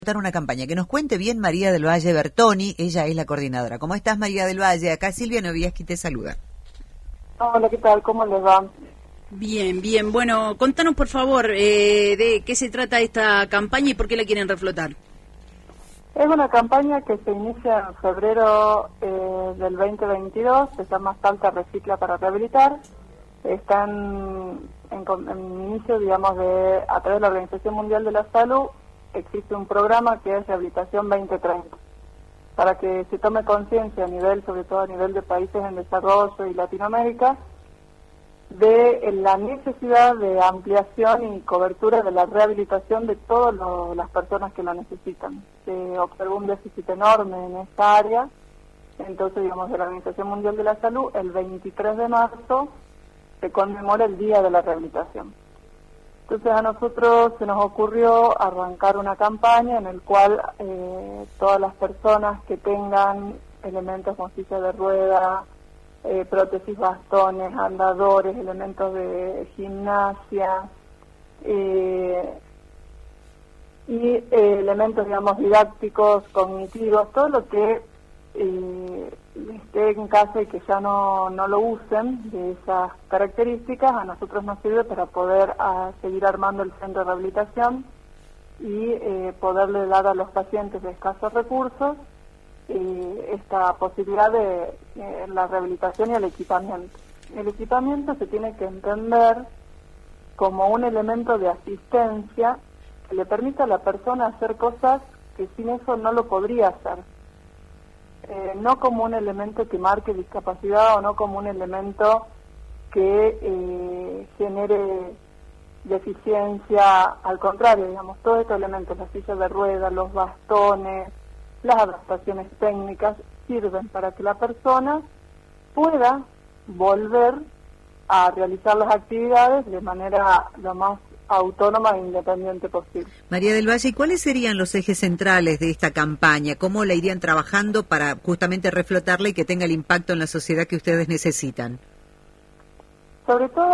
Una campaña, que nos cuente bien María del Valle Bertoni, ella es la coordinadora. ¿Cómo estás, María del Valle? Acá Silvia Novieski te saluda. Hola, ¿qué tal? ¿Cómo les va? Bien, bien. Bueno, contanos por favor de qué se trata esta campaña y por qué la quieren reflotar. Es una campaña que se inicia en febrero del 2022, se llama Salta Recicla para Rehabilitar. Está en inicio, digamos, a través de la Organización Mundial de la Salud. Existe un programa que es Rehabilitación 2030, para que se tome conciencia sobre todo a nivel de países en desarrollo y Latinoamérica, de la necesidad de ampliación y cobertura de la rehabilitación de todas las personas que la necesitan. Se observó un déficit enorme en esta área, entonces, digamos, de la Organización Mundial de la Salud, el 23 de marzo se conmemora el Día de la Rehabilitación. Entonces a nosotros se nos ocurrió arrancar una campaña en el cual todas las personas que tengan elementos con silla de rueda, prótesis, bastones, andadores, elementos de gimnasia y elementos, digamos, didácticos, cognitivos, todo lo que esté en casa y que ya no lo usen de esas características, a nosotros nos sirve para poder seguir armando el centro de rehabilitación y poderle dar a los pacientes de escasos recursos esta posibilidad de la rehabilitación y el equipamiento. El equipamiento se tiene que entender como un elemento de asistencia que le permita a la persona hacer cosas que sin eso no lo podría hacer. No como un elemento que marque discapacidad o no como un elemento que genere deficiencia, al contrario, digamos, todos estos elementos, las sillas de ruedas, los bastones, las adaptaciones técnicas, sirven para que la persona pueda volver a realizar las actividades de manera lo más autónoma e independiente posible. María del Valle, ¿y cuáles serían los ejes centrales de esta campaña? ¿Cómo la irían trabajando para justamente reflotarla y que tenga el impacto en la sociedad que ustedes necesitan? Sobre todo,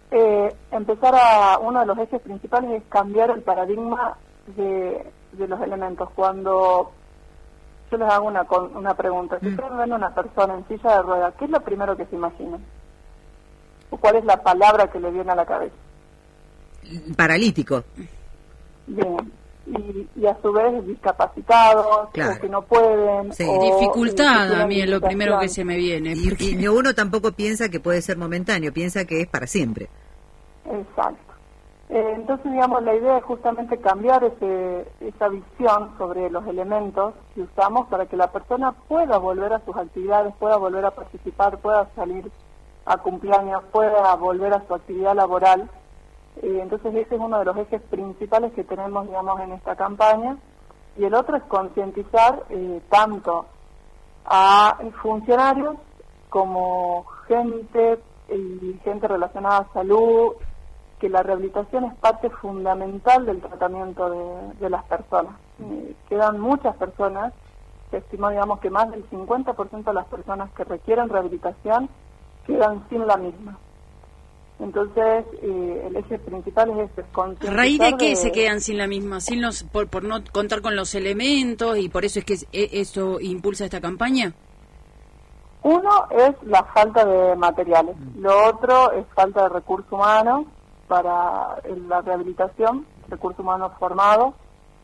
uno de los ejes principales es cambiar el paradigma de los elementos. Cuando yo les hago una pregunta, si ustedes ven a una persona en silla de ruedas, ¿qué es lo primero que se imaginan? ¿O cuál es la palabra que le viene a la cabeza? Paralítico. Bien, y a su vez discapacitados, claro, o que no pueden. Sí. Dificultad a mí es lo primero que se me viene. Y uno tampoco piensa que puede ser momentáneo, piensa que es para siempre. Exacto. Entonces, digamos, la idea es justamente cambiar esa visión sobre los elementos que usamos para que la persona pueda volver a sus actividades, pueda volver a participar, pueda salir a cumpleaños, pueda volver a su actividad laboral. Entonces ese es uno de los ejes principales que tenemos, digamos, en esta campaña. Y el otro es concientizar tanto a funcionarios como gente relacionada a salud, que la rehabilitación es parte fundamental del tratamiento de las personas. Quedan muchas personas, se estima, digamos, que más del 50% de las personas que requieren rehabilitación quedan sin la misma. Entonces, el eje principal es este, ¿A raíz de qué se quedan sin la misma? Por no contar con los elementos, y por eso es que eso impulsa esta campaña. Uno es la falta de materiales, lo otro es falta de recursos humanos para la rehabilitación, recursos humanos formados,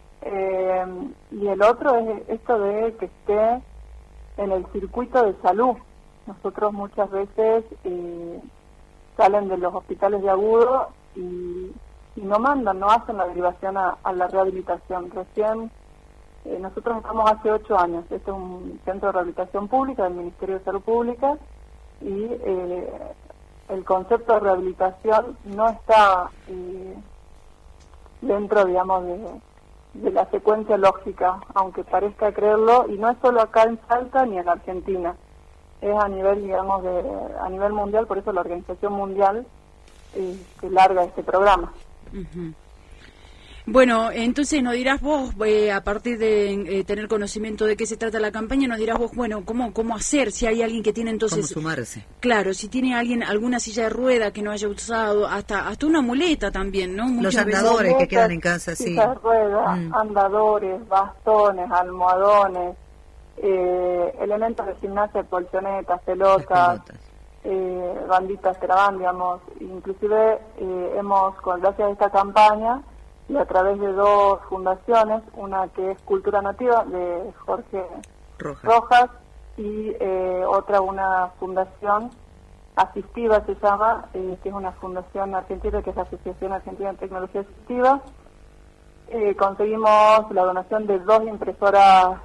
y el otro es esto de que esté en el circuito de salud. Nosotros muchas veces salen de los hospitales de agudo y no hacen la derivación a la rehabilitación. Recién, nosotros estamos hace 8 años, este es un centro de rehabilitación pública del Ministerio de Salud Pública y el concepto de rehabilitación no está dentro, digamos, de la secuencia lógica, aunque parezca creerlo, y no es solo acá en Salta ni en Argentina. Es a nivel, digamos, a nivel mundial, por eso la Organización Mundial larga este programa. Uh-huh. Bueno, entonces nos dirás vos, a partir de tener conocimiento de qué se trata la campaña, nos dirás vos, bueno, cómo hacer, si hay alguien que tiene entonces... ¿Cómo sumarse? Claro, si tiene alguien alguna silla de rueda que no haya usado, hasta una muleta también, ¿no? Los andadores que quedan en casa, sí. Sillas de rueda, andadores, bastones, almohadones, elementos de gimnasia, colchonetas, pelotas, banditas Terabán, digamos. Inclusive gracias a esta campaña, y a través de 2 fundaciones, una que es Cultura Nativa, de Jorge Rojas, y otra, una fundación asistiva se llama, que es una fundación argentina, que es la Asociación Argentina de Tecnología Asistiva. Conseguimos la donación de 3 impresoras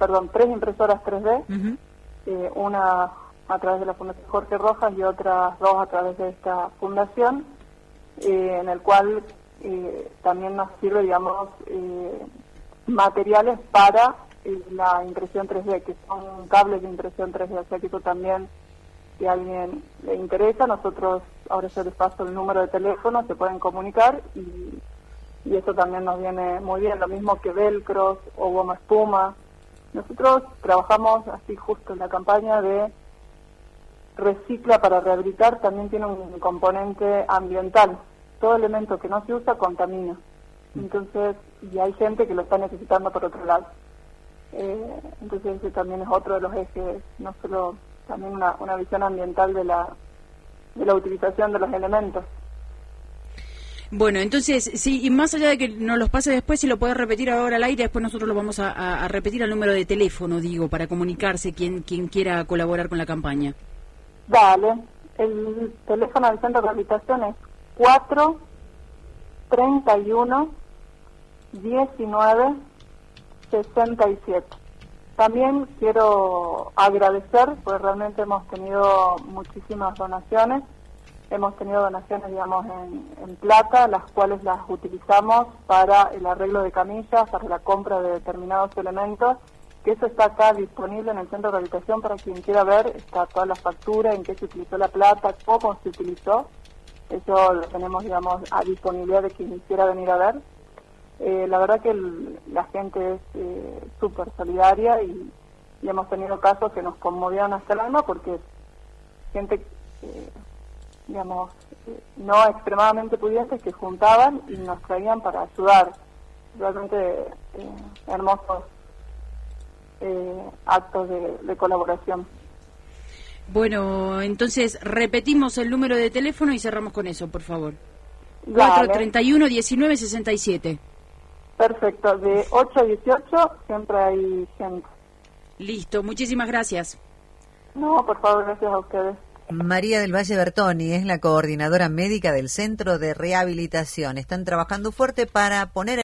3D, una a través de la Fundación Jorge Rojas y otras 2 a través de esta fundación, en el cual también nos sirve, digamos, materiales para la impresión 3D, que son cables de impresión 3D, o sea que eso también, si a alguien le interesa, nosotros, ahora yo les paso el número de teléfono, se pueden comunicar y eso también nos viene muy bien, lo mismo que velcros o goma espuma. Nosotros trabajamos así justo en la campaña de recicla para rehabilitar, también tiene un componente ambiental. Todo elemento que no se usa contamina. Entonces, y hay gente que lo está necesitando por otro lado. Entonces ese también es otro de los ejes, no solo también una visión ambiental de la utilización de los elementos. Bueno, entonces, sí, y más allá de que nos los pase después, si lo puedes repetir ahora al aire, después nosotros lo vamos a repetir al número de teléfono, digo, para comunicarse quien quiera colaborar con la campaña. Dale, el teléfono del centro de rehabilitación es 4 31 19 67. También quiero agradecer, porque realmente hemos tenido muchísimas donaciones. Hemos tenido donaciones, digamos, en plata, las cuales las utilizamos para el arreglo de camillas, para la compra de determinados elementos, que eso está acá disponible en el centro de rehabilitación para quien quiera ver, está toda la factura, en qué se utilizó la plata, cómo se utilizó. Eso lo tenemos, digamos, a disponibilidad de quien quiera venir a ver. La verdad que la gente es súper solidaria y hemos tenido casos que nos conmovieron hasta el alma porque gente, digamos, no extremadamente pudientes que juntaban y nos traían para ayudar. Realmente hermosos actos de colaboración. Bueno, entonces repetimos el número de teléfono y cerramos con eso, por favor. Dale. 431-1967. Perfecto, de 8 a 18 siempre hay gente. Listo, muchísimas gracias. No, por favor, gracias a ustedes. María del Valle Bertoni es la coordinadora médica del Centro de Rehabilitación. Están trabajando fuerte para poner